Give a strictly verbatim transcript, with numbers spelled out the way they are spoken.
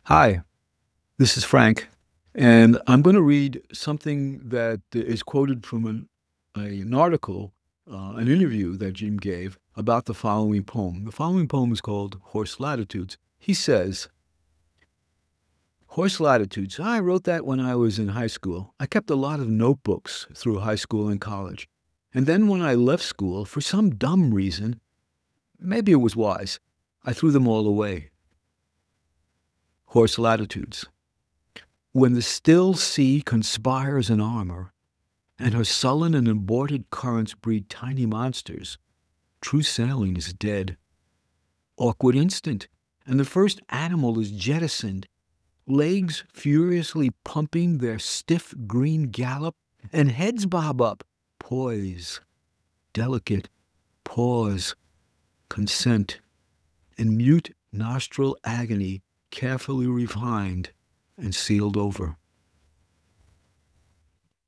Hi, this is Frank, and I'm going to read something that is quoted from an, a, an article, uh, an interview that Jim gave about the following poem. The following poem is called Horse Latitudes. He says, Horse Latitudes. I wrote that when I was in high school. I kept a lot of notebooks through high school and college. And then when I left school, for some dumb reason, maybe it was wise, I threw them all away. Horse Latitudes. When the still sea conspires in armor, and her sullen and aborted currents breed tiny monsters, true sailing is dead. Awkward instant, and the first animal is jettisoned, legs furiously pumping their stiff green gallop, and heads bob up. Poise, delicate, pause, consent, in mute nostril agony, carefully refined and sealed over.